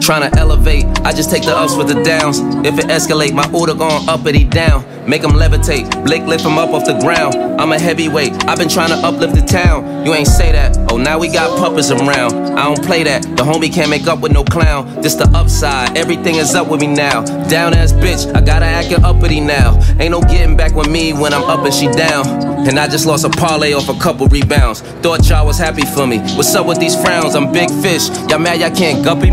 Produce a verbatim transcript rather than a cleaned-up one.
Tryna elevate, I just take the ups with the downs. If it escalate, my order gon' uppity down. Make him levitate, Blake lift him up off the ground. I'm a heavyweight, I've been tryna uplift the town. You ain't say that, oh now we got puppets around. I don't play that, the homie can't make up with no clown. This the upside, everything is up with me now. Down ass bitch, I gotta act uppity now. Ain't no getting back with me when I'm up and she down. And I just lost a parlay off a couple rebounds. Thought y'all was happy for me, what's up with these frowns? I'm big fish, y'all mad y'all can't guppy